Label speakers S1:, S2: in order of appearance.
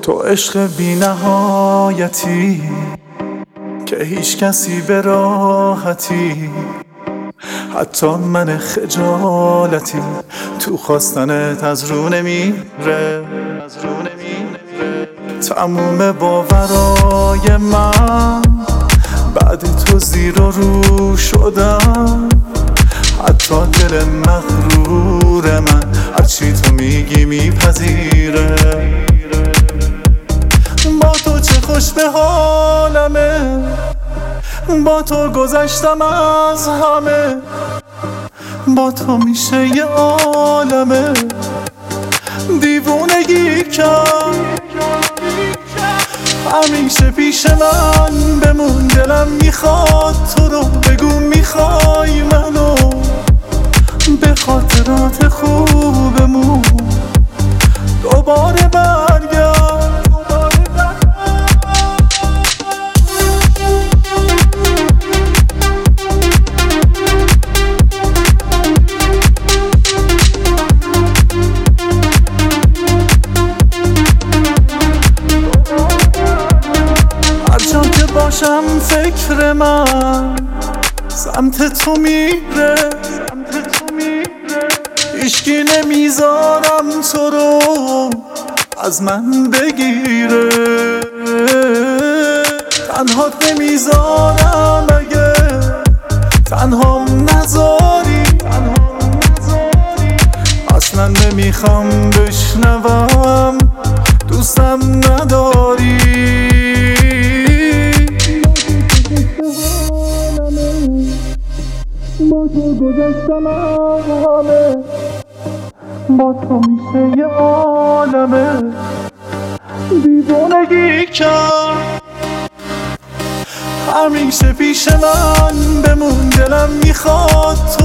S1: تو عشق بی نهایتی که هیچ کسی به راحتی، حتی من خجالتی، تو خواستنت از رو نمیره. تموم باورای من بعد تو زیر و رو شدم، حتی دل مغرور من هرچی تو میگی میپذیره. با تو چه خوش به حالمه، با تو گذشتم از همه، با تو میشه یه عالمه. دیوونگی کرد همیشه پیش من بمون، دلم میخواد تو رو بگو میخوای منو، به خاطرات خوبمون دوباره برگرد. هرجا که باشم فکر من سمت تو میره، هیچکی نمیذارم تو رو از من بگیره. تنهات نمیذارم اگه تنهام نذاری، اصلا نمیخوام بشنوم دوستم نداری. با تو گذشتم از همه، با تو میشه یه عالمه. دیوونگی کرد همیشه پیش من بمون، دلم میخواد